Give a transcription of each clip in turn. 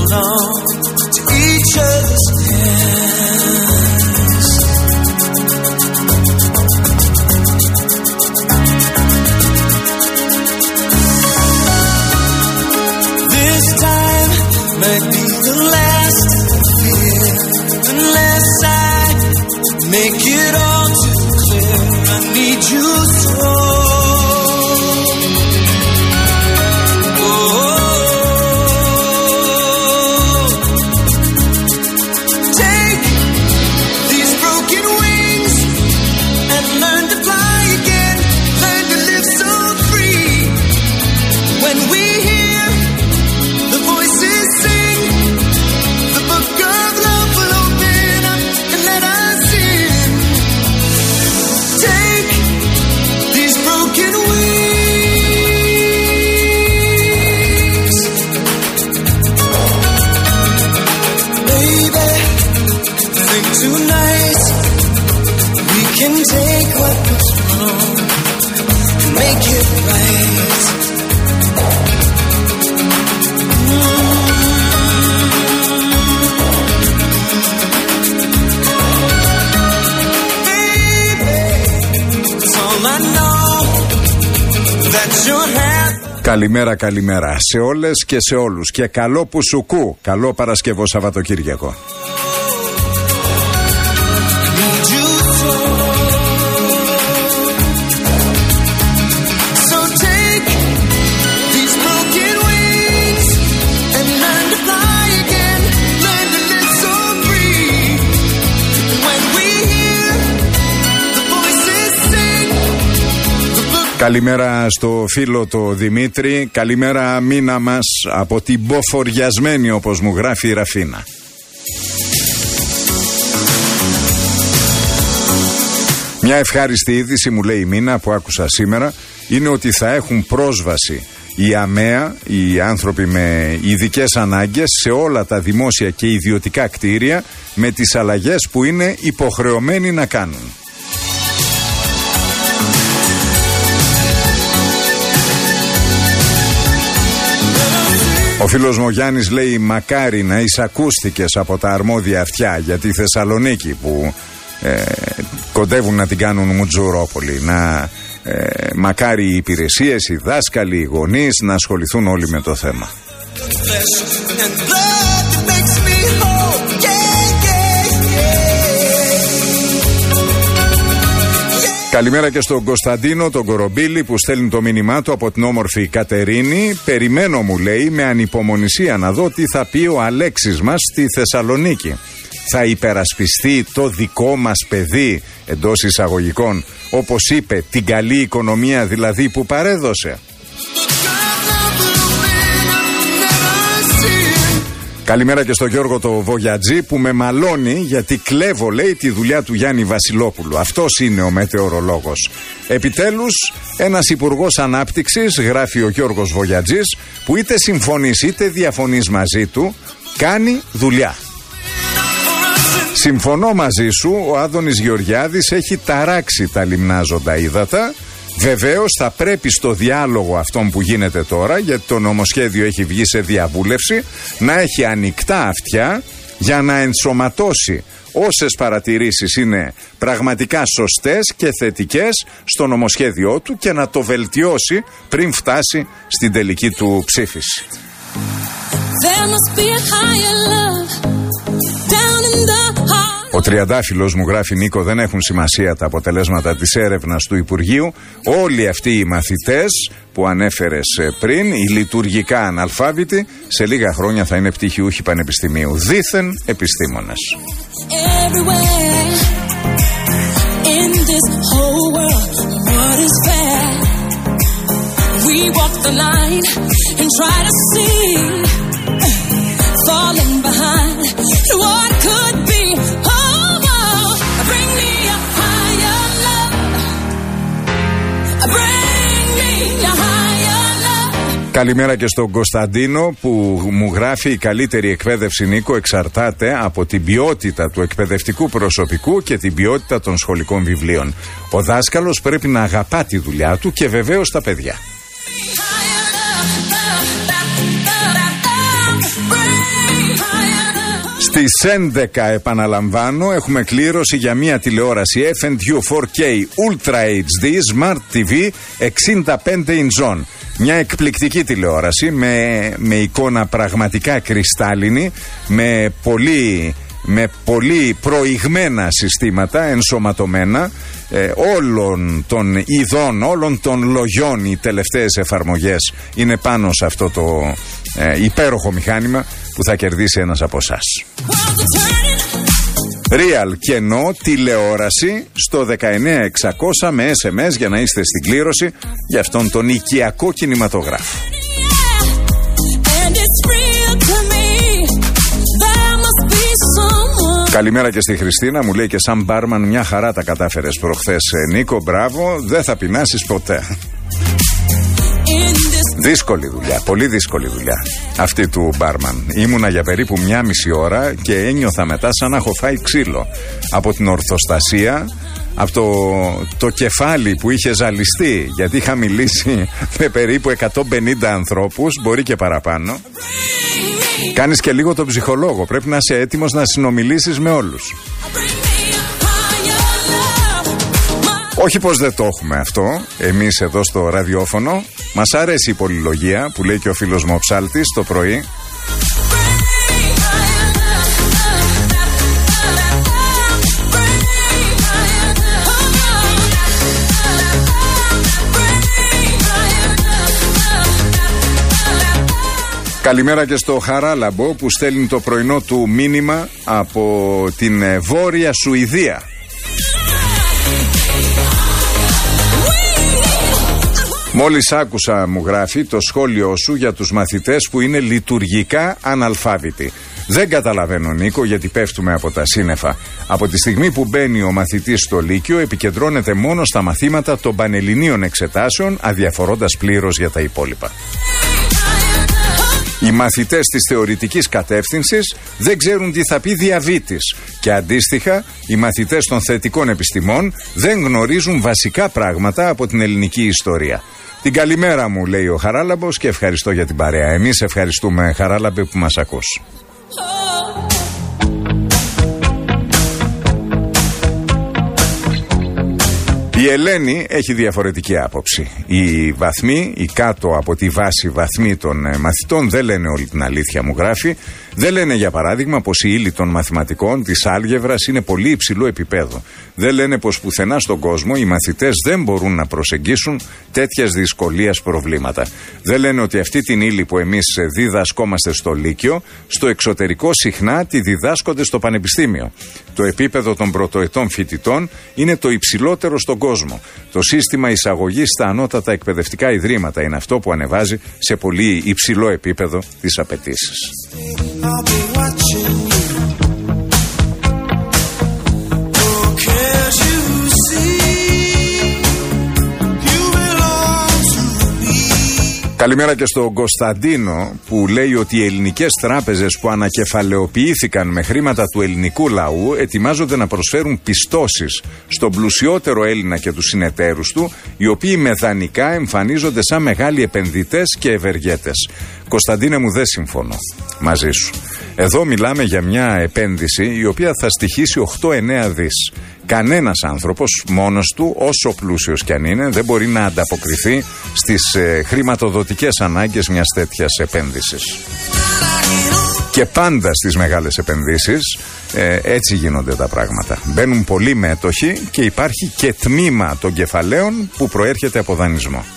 belong to each other's hands. This time might be the last fear, unless I make it all too clear. I need you so. Καλημέρα, καλημέρα σε όλες και σε όλους και καλό Πουσουκού, καλό Παρασκευό Σαββατοκύριακο. Καλημέρα στο φίλο το Δημήτρη, καλημέρα μήνα μας από την Μποφοριασμένη, όπως μου γράφει η Ραφίνα. Μια ευχάριστη είδηση, μου λέει η Μίνα, που άκουσα σήμερα, είναι ότι θα έχουν πρόσβαση οι ΑΜΕΑ, οι άνθρωποι με ειδικές ανάγκες, σε όλα τα δημόσια και ιδιωτικά κτίρια με τις αλλαγές που είναι υποχρεωμένοι να κάνουν. Ο φίλος μου Γιάννης λέει, μακάρι να εισακούστηκες από τα αρμόδια αυτιά για τη Θεσσαλονίκη που κοντεύουν να την κάνουν Μουτζουρόπολη. Μακάρι οι υπηρεσίες, οι δάσκαλοι, οι γονείς να ασχοληθούν όλοι με το θέμα. Καλημέρα και στον Κωνσταντίνο, τον Κορομπίλη, που στέλνει το μήνυμά του από την όμορφη Κατερίνη. Περιμένω, μου λέει, με ανυπομονησία να δω τι θα πει ο Αλέξης μας στη Θεσσαλονίκη. Θα υπερασπιστεί το δικό μας παιδί, εντός εισαγωγικών, όπως είπε, την καλή οικονομία δηλαδή που παρέδωσε. Καλημέρα και στο Γιώργο το Βογιατζή που με μαλώνει γιατί κλέβω, λέει, τη δουλειά του Γιάννη Βασιλόπουλου. Αυτός είναι ο μετεωρολόγος. Επιτέλους, ένας υπουργός ανάπτυξης, γράφει ο Γιώργος Βογιατζής, που είτε συμφωνείς είτε διαφωνείς μαζί του, κάνει δουλειά. Συμφωνώ μαζί σου, ο Άδωνης Γεωργιάδης έχει ταράξει τα λιμνάζοντα ύδατα. Βεβαίως θα πρέπει στο διάλογο αυτόν που γίνεται τώρα, γιατί το νομοσχέδιο έχει βγει σε διαβούλευση, να έχει ανοιχτά αυτιά για να ενσωματώσει όσες παρατηρήσεις είναι πραγματικά σωστές και θετικές στο νομοσχέδιό του και να το βελτιώσει πριν φτάσει στην τελική του ψήφιση. Ο τριαντάφυλλος μου γράφει, Νίκο, δεν έχουν σημασία τα αποτελέσματα της έρευνας του Υπουργείου. Όλοι αυτοί οι μαθητές που ανέφερες πριν, οι λειτουργικά αναλφάβητοι, σε λίγα χρόνια θα είναι πτυχιούχοι πανεπιστημίου. Δήθεν επιστήμονες. Καλημέρα και στον Κωνσταντίνο που μου γράφει, η καλύτερη εκπαίδευση, Νίκο, εξαρτάται από την ποιότητα του εκπαιδευτικού προσωπικού και την ποιότητα των σχολικών βιβλίων. Ο δάσκαλος πρέπει να αγαπά τη δουλειά του και βεβαίως τα παιδιά. Στις 11 επαναλαμβάνω έχουμε κλήρωση για μια τηλεόραση F&U 4K Ultra HD Smart TV 65 inch. Μια εκπληκτική τηλεόραση με εικόνα πραγματικά κρυστάλλινη, με πολύ προηγμένα συστήματα ενσωματωμένα όλων των ειδών, όλων των λογιών. Οι τελευταίες εφαρμογές είναι πάνω σε αυτό το υπέροχο μηχάνημα που θα κερδίσει ένας από εσάς. Real κενό τηλεόραση στο 19600 με SMS για να είστε στην κλήρωση για αυτόν τον οικιακό κινηματογράφο. Καλημέρα και στη Χριστίνα, μου λέει και σαν μπάρμαν μια χαρά τα κατάφερες προχθές. Νίκο, μπράβο, δεν θα πεινάσεις ποτέ. Δύσκολη δουλειά, πολύ δύσκολη δουλειά αυτή του μπάρμαν. Ήμουνα για περίπου 1,5 ώρα και ένιωθα μετά σαν να έχω φάει ξύλο από την ορθοστασία, από το κεφάλι που είχε ζαλιστεί, γιατί είχα μιλήσει με περίπου 150 ανθρώπους, μπορεί και παραπάνω. Κάνεις και λίγο τον ψυχολόγο, πρέπει να είσαι έτοιμος να συνομιλήσεις με όλους. Όχι πως δεν το έχουμε αυτό εμείς εδώ στο ραδιόφωνο. Μας αρέσει η πολυλογία που λέει και ο φίλος μου ο Ψάλτης το πρωί. Καλημέρα και στο Χαράλαμπο που στέλνει το πρωινό του μήνυμα από την Βόρεια Σουηδία. Μόλις άκουσα, μου γράφει, το σχόλιο σου για τους μαθητές που είναι λειτουργικά αναλφάβητοι. Δεν καταλαβαίνω, Νίκο, γιατί πέφτουμε από τα σύννεφα. Από τη στιγμή που μπαίνει ο μαθητής στο Λύκειο, επικεντρώνεται μόνο στα μαθήματα των πανελληνίων εξετάσεων, αδιαφορώντας πλήρως για τα υπόλοιπα. Οι μαθητές της θεωρητικής κατεύθυνσης δεν ξέρουν τι θα πει διαβήτης και αντίστοιχα οι μαθητές των θετικών επιστημών δεν γνωρίζουν βασικά πράγματα από την ελληνική ιστορία. Την καλημέρα μου, λέει ο Χαράλαμπος, και ευχαριστώ για την παρέα. Εμείς ευχαριστούμε, Χαράλαμπε, που μας ακούς. Η Ελένη έχει διαφορετική άποψη. Οι βαθμοί, οι κάτω από τη βάση βαθμοί των μαθητών δεν λένε όλη την αλήθεια, μου γράφει. Δεν λένε, για παράδειγμα, πως η ύλη των μαθηματικών, της άλγεβρας, είναι πολύ υψηλό επίπεδο. Δεν λένε πως πουθενά στον κόσμο οι μαθητές δεν μπορούν να προσεγγίσουν τέτοιας δυσκολίας προβλήματα. Δεν λένε ότι αυτή την ύλη που εμείς διδασκόμαστε στο Λύκειο, στο εξωτερικό συχνά τη διδάσκονται στο πανεπιστήμιο. Το επίπεδο των πρωτοετών φοιτητών είναι το υψηλότερο στον κόσμο. Το σύστημα εισαγωγής στα ανώτατα εκπαιδευτικά ιδρύματα είναι αυτό που ανεβάζει σε πολύ υψηλό επίπεδο τις απαιτήσεις. Καλημέρα και στον Κωνσταντίνο που λέει ότι οι ελληνικές τράπεζες που ανακεφαλαιοποιήθηκαν με χρήματα του ελληνικού λαού ετοιμάζονται να προσφέρουν πιστώσεις στον πλουσιότερο Έλληνα και τους συνεταίρους του, οι οποίοι με δανεικά εμφανίζονται σαν μεγάλοι επενδυτές και ευεργέτες. Κωνσταντίνε μου, δεν συμφωνώ μαζί σου. Εδώ μιλάμε για μια επένδυση η οποία θα στοιχήσει 8-9 δις. Κανένας άνθρωπος μόνος του, όσο πλούσιος κι αν είναι, δεν μπορεί να ανταποκριθεί στις χρηματοδοτικές ανάγκες μιας τέτοιας επένδυσης. Και πάντα στις μεγάλες επενδύσεις έτσι γίνονται τα πράγματα. Μπαίνουν πολλοί μέτοχοι και υπάρχει και τμήμα των κεφαλαίων που προέρχεται από δανεισμό.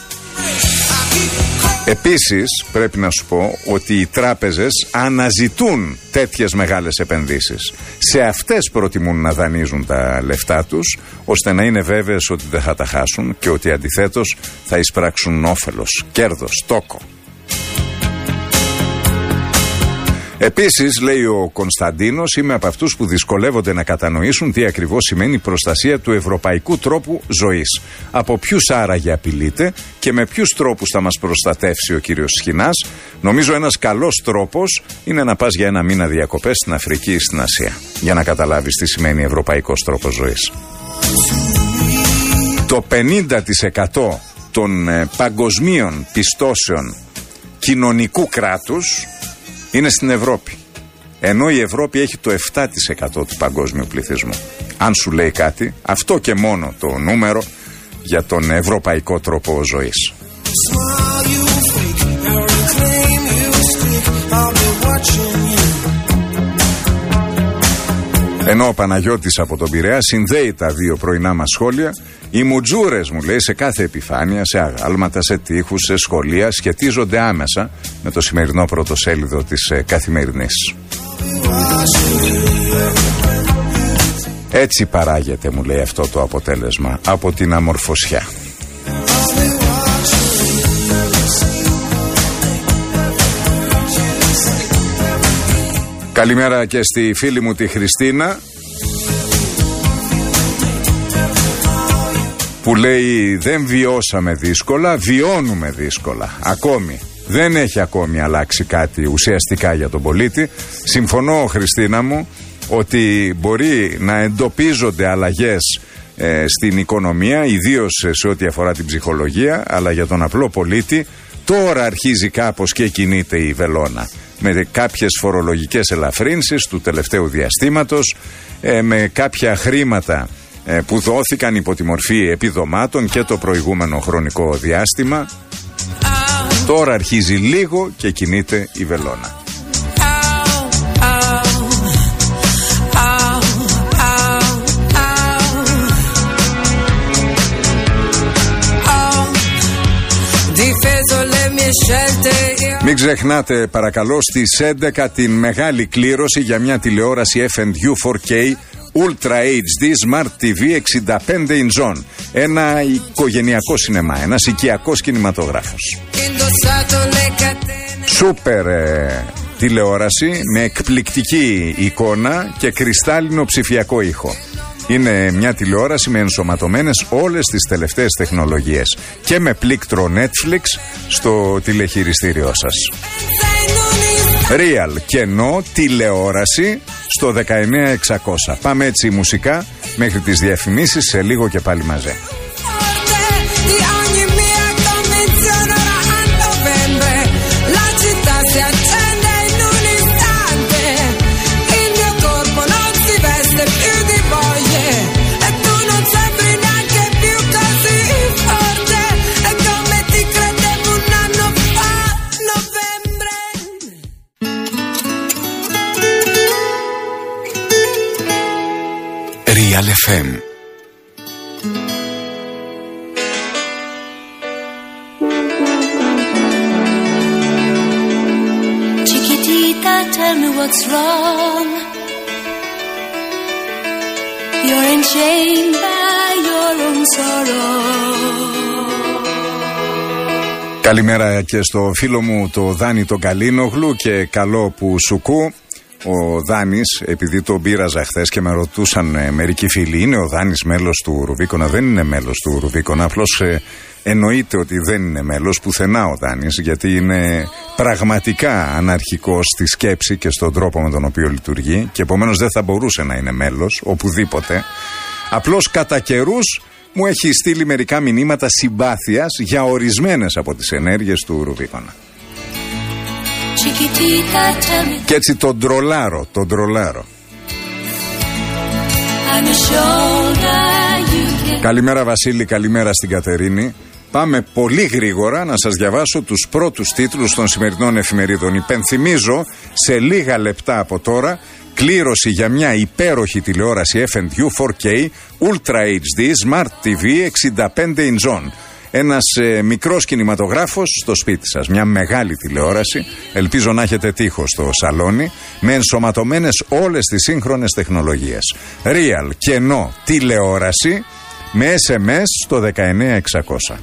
Επίσης πρέπει να σου πω ότι οι τράπεζες αναζητούν τέτοιες μεγάλες επενδύσεις. Σε αυτές προτιμούν να δανείζουν τα λεφτά τους, ώστε να είναι βέβαιες ότι δεν θα τα χάσουν και ότι αντιθέτως θα εισπράξουν όφελος, κέρδος, τόκο. Επίσης, λέει ο Κωνσταντίνος, είμαι από αυτούς που δυσκολεύονται να κατανοήσουν τι ακριβώς σημαίνει προστασία του ευρωπαϊκού τρόπου ζωής. Από ποιους άραγε απειλείται και με ποιους τρόπους θα μας προστατεύσει ο κύριος Σχοινάς. Νομίζω ένας καλός τρόπος είναι να πας για ένα μήνα διακοπές στην Αφρική ή στην Ασία, για να καταλάβεις τι σημαίνει ευρωπαϊκός τρόπος ζωής. Το 50% των παγκοσμίων πιστώσεων κοινωνικού κράτους είναι στην Ευρώπη. Ενώ η Ευρώπη έχει το 7% του παγκόσμιου πληθυσμού. Αν σου λέει κάτι, αυτό και μόνο το νούμερο για τον ευρωπαϊκό τρόπο ζωής. Ενώ ο Παναγιώτης από τον Πειραιά συνδέει τα δύο πρωινά μας σχόλια. Οι μουτζούρες, μου λέει, σε κάθε επιφάνεια, σε αγάλματα, σε τοίχους, σε σχολεία, σχετίζονται άμεσα με το σημερινό πρωτοσέλιδο της Καθημερινής. Έτσι παράγεται, μου λέει, αυτό το αποτέλεσμα από την αμορφωσιά. Καλημέρα και στη φίλη μου τη Χριστίνα, που λέει δεν βιώσαμε δύσκολα, βιώνουμε δύσκολα. Ακόμη δεν έχει ακόμη αλλάξει κάτι ουσιαστικά για τον πολίτη. Συμφωνώ, Χριστίνα μου, ότι μπορεί να εντοπίζονται αλλαγές στην οικονομία, ιδίως σε ό,τι αφορά την ψυχολογία, αλλά για τον απλό πολίτη τώρα αρχίζει κάπως και κινείται η βελόνα. Με κάποιες φορολογικές ελαφρύνσεις του τελευταίου διαστήματος, με κάποια χρήματα που δόθηκαν υπό τη μορφή επιδομάτων και το προηγούμενο χρονικό διάστημα. Τώρα αρχίζει λίγο και κινείται η βελόνα. Μην ξεχνάτε παρακαλώ στις 11 την μεγάλη κλήρωση για μια τηλεόραση F&U 4K Ultra HD Smart TV 65 inch. Ένα οικογενειακό σινεμά, ένας οικιακός κινηματογράφος. Σούπερ τηλεόραση με εκπληκτική εικόνα και κρυστάλλινο ψηφιακό ήχο. Είναι μια τηλεόραση με ενσωματωμένες όλες τις τελευταίες τεχνολογίες και με πλήκτρο Netflix στο τηλεχειριστήριό σας. Real κενό τηλεόραση στο 19600. Πάμε έτσι μουσικά μέχρι τις διαφημίσεις, σε λίγο και πάλι μαζί. Real FM. Chiquitita, tell me what's wrong. You're enchained by your own sorrow. Καλημέρα και στο φίλο μου το Δάνη τον Καλίνογλου και καλό που σουκού. Ο Δάνης, επειδή τον πείραζα χθες και με ρωτούσαν μερικοί φίλοι, είναι ο Δάνης μέλος του Ρουβίκονα? Δεν είναι μέλος του Ρουβίκονα, απλώς εννοείται ότι δεν είναι μέλος πουθενά ο Δάνης, γιατί είναι πραγματικά αναρχικός στη σκέψη και στον τρόπο με τον οποίο λειτουργεί και επομένως δεν θα μπορούσε να είναι μέλος οπουδήποτε. Απλώς κατά καιρούς μου έχει στείλει μερικά μηνύματα συμπάθειας για ορισμένες από τις ενέργειες του Ρουβίκονα. Και έτσι τον τρολάρω. Καλημέρα Βασίλη, καλημέρα στην Κατερίνη. Πάμε πολύ γρήγορα να σας διαβάσω τους πρώτους τίτλους των σημερινών εφημερίδων. Υπενθυμίζω σε λίγα λεπτά από τώρα κλήρωση για μια υπέροχη τηλεόραση F&U 4K Ultra HD Smart TV 65 inch. Ένας μικρός κινηματογράφος στο σπίτι σας, μια μεγάλη τηλεόραση, ελπίζω να έχετε τείχο στο σαλόνι, με ενσωματωμένες όλες τις σύγχρονες τεχνολογίες. Real κενό τηλεόραση με SMS στο 19600.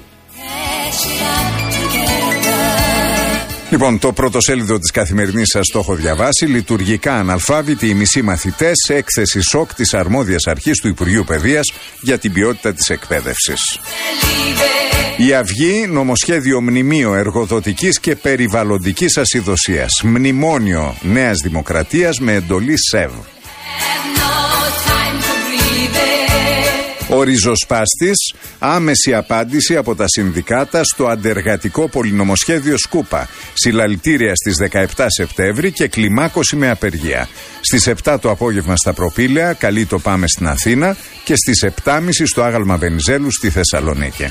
Λοιπόν, το πρωτοσέλιδο της Καθημερινής σας το έχω διαβάσει. Λειτουργικά αναλφάβητοι οι μισοί μαθητές, έκθεση σοκ της αρμόδιας αρχής του Υπουργείου Παιδείας για την ποιότητα της εκπαίδευσης. Η Αυγή, νομοσχέδιο μνημείο εργοδοτικής και περιβαλλοντικής ασυδοσίας. Μνημόνιο Νέας Δημοκρατίας με εντολή ΣΕΒ. Ο ριζοσπάστης Άμεση απάντηση από τα συνδικάτα στο αντεργατικό πολυνομοσχέδιο Σκούπα. Συλλαλητήρια στις 17 Σεπτέμβρη και κλιμάκωση με απεργία. Στις 7 το απόγευμα στα Προπήλαια, καλεί το Πάμε στην Αθήνα και στις 7.30 στο άγαλμα Βενιζέλου στη Θεσσαλονίκη.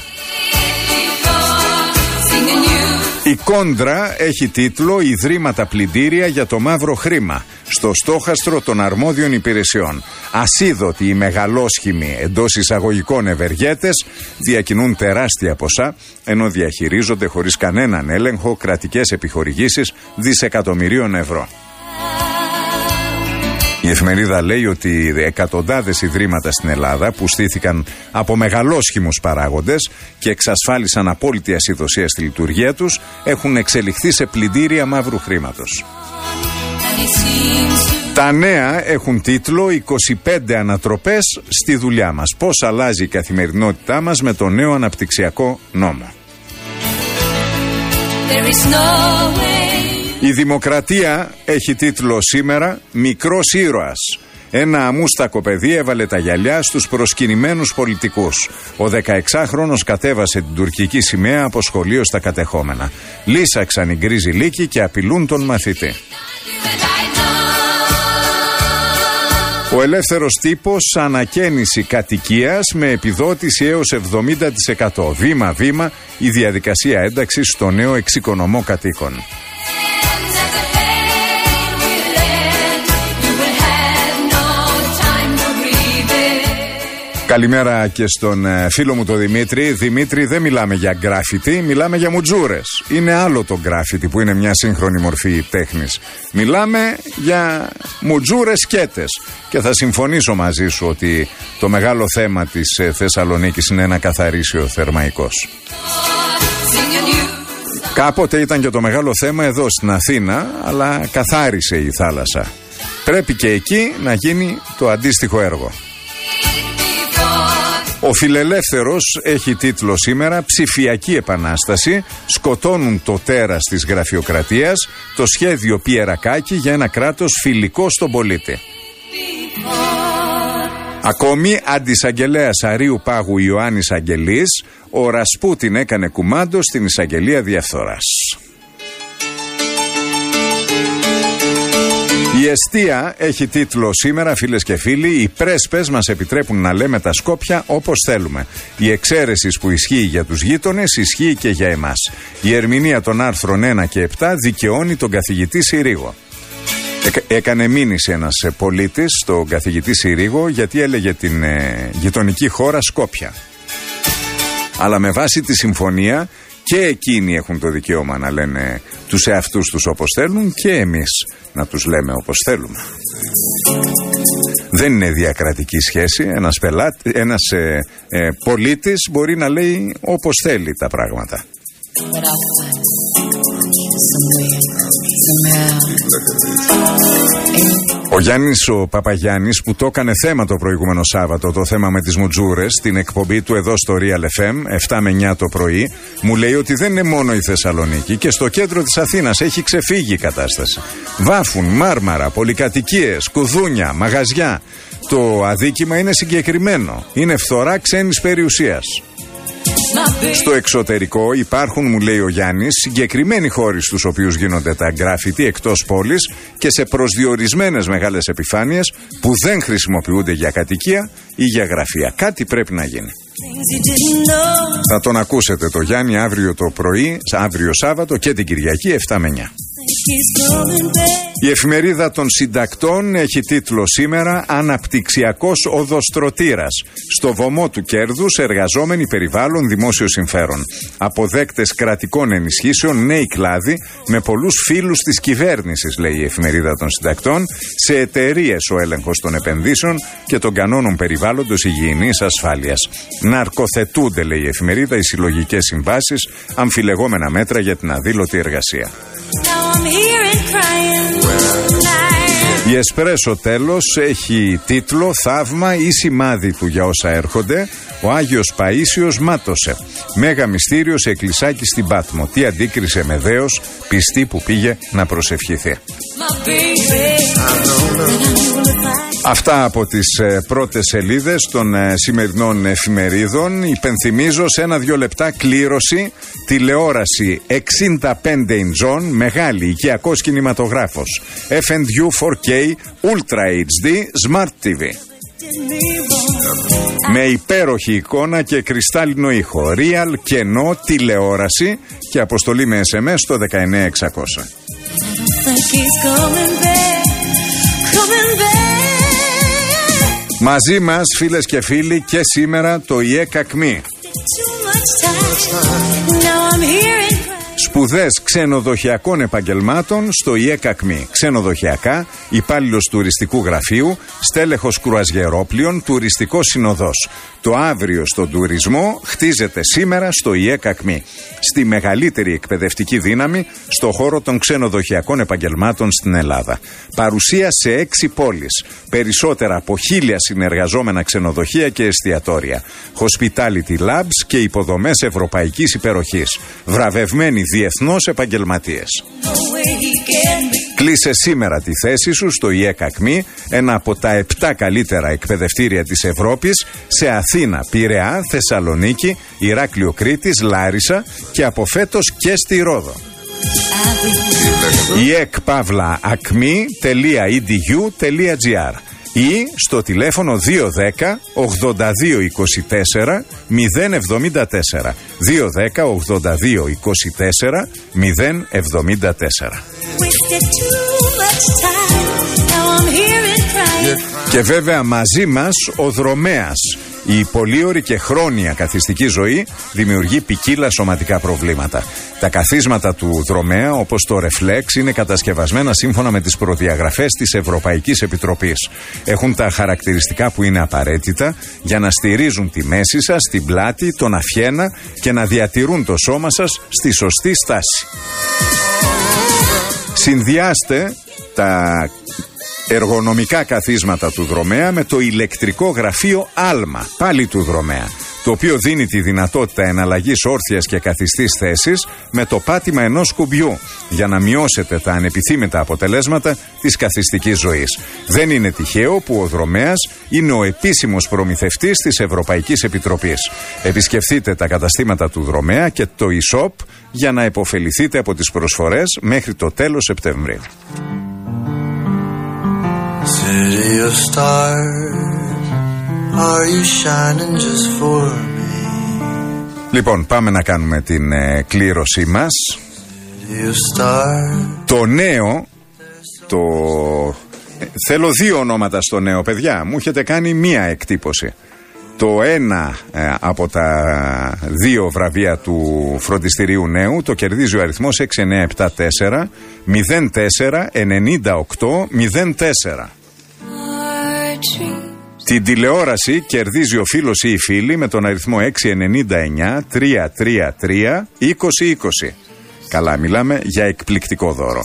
Η Κόντρα έχει τίτλο «Ιδρύματα πλυντήρια για το μαύρο χρήμα» στο στόχαστρο των αρμόδιων υπηρεσιών. Ασίδωτοι οι μεγαλόσχημοι εντός εισαγωγικών ευεργέτες διακινούν τεράστια ποσά, ενώ διαχειρίζονται χωρίς κανέναν έλεγχο κρατικές επιχορηγήσεις δισεκατομμυρίων ευρώ. Η εφημερίδα λέει ότι εκατοντάδες ιδρύματα στην Ελλάδα που στήθηκαν από μεγαλόσχημους παράγοντες και εξασφάλισαν απόλυτη ασυδοσία στη λειτουργία τους έχουν εξελιχθεί σε πλυντήρια μαύρου χρήματος. Τα νέα έχουν τίτλο «25 ανατροπές στη δουλειά μας. Πώς αλλάζει η καθημερινότητά μας με το νέο αναπτυξιακό νόμο». Η Δημοκρατία έχει τίτλο σήμερα «Μικρός ήρωας». Ένα αμούστακο παιδί έβαλε τα γυαλιά στους προσκυνημένους πολιτικούς. Ο 16χρονος κατέβασε την τουρκική σημαία από σχολείο στα κατεχόμενα. Λύσαξαν οι γκρίζοι λύκοι και απειλούν τον μαθητή. Ο ελεύθερος τύπος ανακαίνιση κατοικίας με επιδότηση έως 70%. Βήμα-βήμα η διαδικασία ένταξης στο νέο εξοικονομό κατοίκων. Καλημέρα και στον φίλο μου τον Δημήτρη. Δημήτρη, δεν μιλάμε για γκράφιτι, μιλάμε για μουτζούρες. Είναι άλλο το γκράφιτι που είναι μια σύγχρονη μορφή τέχνης. Μιλάμε για μουτζούρες σκέτες. Και θα συμφωνήσω μαζί σου ότι το μεγάλο θέμα της Θεσσαλονίκης είναι να καθαρίσει ο Θερμαϊκός. Κάποτε ήταν και το μεγάλο θέμα εδώ στην Αθήνα, αλλά καθάρισε η θάλασσα. Πρέπει και εκεί να γίνει το αντίστοιχο έργο. Ο Φιλελεύθερος έχει τίτλο σήμερα «Ψηφιακή επανάσταση, σκοτώνουν το τέρας της γραφειοκρατίας, το σχέδιο Πιερακάκη για ένα κράτος φιλικό στον πολίτη». Ακόμη, αντισαγγελέας Αρείου Πάγου Ιωάννης Αγγελής, ο Ρασπούτιν έκανε κουμάντο στην εισαγγελία διαφθοράς. Η Εστία έχει τίτλο σήμερα, φίλες και φίλοι, «Οι πρέσπες μας επιτρέπουν να λέμε τα Σκόπια όπως θέλουμε. Η εξαίρεση που ισχύει για τους γείτονες ισχύει και για εμάς. Η ερμηνεία των άρθρων 1 και 7 δικαιώνει τον καθηγητή Συρίγο». Έκανε μήνυση ένας πολίτης στον καθηγητή Συρίγο γιατί έλεγε την γειτονική χώρα Σκόπια. Αλλά με βάση τη συμφωνία και εκείνοι έχουν το δικαίωμα να λένε τους εαυτούς τους όπως θέλουν και εμείς να τους λέμε όπως θέλουμε. Δεν είναι διακρατική σχέση. Ένας πολίτης μπορεί να λέει όπως θέλει τα πράγματα. Ο Γιάννης ο Παπαγιάννης, που το έκανε θέμα το προηγούμενο Σάββατο, το θέμα με τις μουτζούρες, στην εκπομπή του εδώ στο Real FM 7 με 9 το πρωί, μου λέει ότι δεν είναι μόνο η Θεσσαλονίκη, και στο κέντρο της Αθήνας έχει ξεφύγει η κατάσταση. Βάφουν, Μάρμαρα, πολυκατοικίες, κουδούνια, μαγαζιά. Το αδίκημα είναι συγκεκριμένο. Είναι φθορά ξένης περιουσίας. Στο εξωτερικό υπάρχουν, μου λέει ο Γιάννης, συγκεκριμένοι χώροι στους οποίους γίνονται τα γκράφιτι εκτός πόλης και σε προσδιορισμένες μεγάλες επιφάνειες που δεν χρησιμοποιούνται για κατοικία ή για γραφεία. Κάτι πρέπει να γίνει. Θα τον ακούσετε το Γιάννη αύριο το πρωί, αύριο Σάββατο και την Κυριακή 7 με 9. Η εφημερίδα των συντακτών έχει τίτλο σήμερα «Αναπτυξιακός οδοστρωτήρας. Στο βωμό του κέρδους εργαζόμενοι περιβάλλον δημόσιο συμφέρον. Αποδέκτες κρατικών ενισχύσεων νέοι κλάδοι με πολλούς φίλους της κυβέρνησης», λέει η εφημερίδα των συντακτών. «Σε εταιρείες ο έλεγχος των επενδύσεων και των κανόνων περιβάλλοντος υγιεινής ασφάλειας. Ναρκοθετούνται», λέει η εφημερίδα, «οι συλλογικές συμβάσεις, αμφιλεγόμενα μέτρα για την αδήλωτη εργασία». Η Εσπρέσο τέλος έχει τίτλο «Θαύμα ή σημάδι του για όσα έρχονται. Ο Άγιος Παΐσιος μάτωσε. Μέγα μυστήριο σε εκκλησάκι στην Πάτμο. Τι αντίκρισε με δέος πιστή που πήγε να προσευχηθεί». Αυτά από τις πρώτες σελίδες των σημερινών εφημερίδων. Υπενθυμίζω σε 1-2 λεπτά κλήρωση τηλεόραση 65 inch, μεγάλη οικιακός κινηματογράφος, FNU 4K Ultra HD Smart TV με υπέροχη εικόνα και κρυστάλλινο ήχο, real κενό τηλεόραση και αποστολή με SMS στο 19600. Μαζί μας, φίλες και φίλοι, και σήμερα το ΙΕΚΑΚΜΗ. Σπουδές ξενοδοχειακών επαγγελμάτων στο ΙΕΚΑΚΜΗ. Ξενοδοχειακά, υπάλληλος τουριστικού γραφείου, στέλεχος κρουαζιερόπλοιων, τουριστικός συνοδός. Το αύριο στον τουρισμό χτίζεται σήμερα στο ΙΕΚΑΚΜΗ. Στη μεγαλύτερη εκπαιδευτική δύναμη στο χώρο των ξενοδοχειακών επαγγελμάτων στην Ελλάδα. Παρουσία σε 6 πόλεις. Περισσότερα από 1000 συνεργαζόμενα ξενοδοχεία και εστιατόρια. Hospitality Labs και υποδομές ευρωπαϊκής υπεροχής. Βραβευμένοι διεθνώς επαγγελματίες. Κλείσε σήμερα τη θέση σου στο ΙΕΚΑΚΜΗ, ένα από τα 7 καλύτερα εκπαιδευτήρια της Ευρώπης, σε Αθήνα, Πειραιά, Θεσσαλονίκη, Ηράκλειο Κρήτης, Λάρισα και από φέτος και στη Ρόδο. iekpavlaakmi.edu.gr ή στο τηλέφωνο 210 82 24 074 210 82 24 074. Και βέβαια μαζί μας ο δρομέας. Η πολύωρη και χρόνια καθιστική ζωή δημιουργεί ποικίλα σωματικά προβλήματα. Τα καθίσματα του δρομέα, όπως το Reflex, είναι κατασκευασμένα σύμφωνα με τις προδιαγραφές της Ευρωπαϊκής Επιτροπής. Έχουν τα χαρακτηριστικά που είναι απαραίτητα για να στηρίζουν τη μέση σας, την πλάτη, τον αφιένα και να διατηρούν το σώμα σας στη σωστή στάση. Συνδυάστε τα εργονομικά καθίσματα του δρομέα με το ηλεκτρικό γραφείο Άλμα, πάλι του δρομέα, το οποίο δίνει τη δυνατότητα εναλλαγής όρθιας και καθιστής θέσης με το πάτημα ενός κουμπιού για να μειώσετε τα ανεπιθύμητα αποτελέσματα της καθιστικής ζωής. Δεν είναι τυχαίο που ο δρομέας είναι ο επίσημος προμηθευτής της Ευρωπαϊκής Επιτροπής. Επισκεφτείτε τα καταστήματα του δρομέα και το e-shop για να επωφεληθείτε από τις προσφορές μέχρι το τέλος Σεπτεμβρίου. City of stars, are you shining just for me? Λοιπόν, πάμε να κάνουμε την κλήρωσή μας. City of stars. Το νέο, θέλω 2 ονόματα στο νέο, παιδιά. Μου έχετε κάνει μία εκτύπωση. Το ένα από τα 2 βραβεία του φροντιστηρίου νέου το κερδίζει ο αριθμός 6974 04 98 04. Την τηλεόραση κερδίζει ο φίλος ή η φίλη με τον αριθμό 699 333 2020. Καλά, μιλάμε για εκπληκτικό δώρο.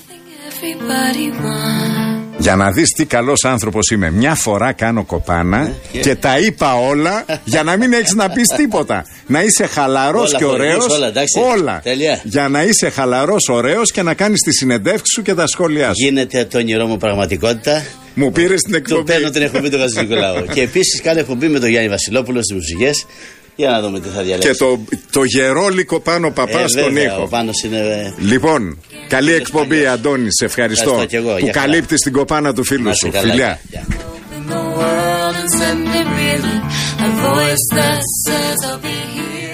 Για να δεις τι καλός άνθρωπος είμαι. Μια φορά κάνω κοπάνα και τα είπα όλα για να μην έχεις να πεις τίποτα. Να είσαι χαλαρός και ωραίος. Όλα. Για να είσαι χαλαρός, ωραίος και να κάνεις τη συνεντεύξη σου και τα σχόλιά σου. Γίνεται το όνειρό μου πραγματικότητα. Μου πήρες την εκπομπή. Του παίρνω την εκπομπή του Χατζηνικολάου. Και επίσης κάνω εκπομπή με τον Γιάννη Βασιλόπουλο στις μουσικές. Για να δούμε τι θα διαλέξει. Και το γερόλικο Πάνο Παπά στον ήχο. Είναι... Λοιπόν, καλή εκπομπή, Αντώνη. Σε ευχαριστώ που καλύπτεις την κοπάνα του φίλου σου. Φιλιά. The world and send it really a voice that says I'll be here.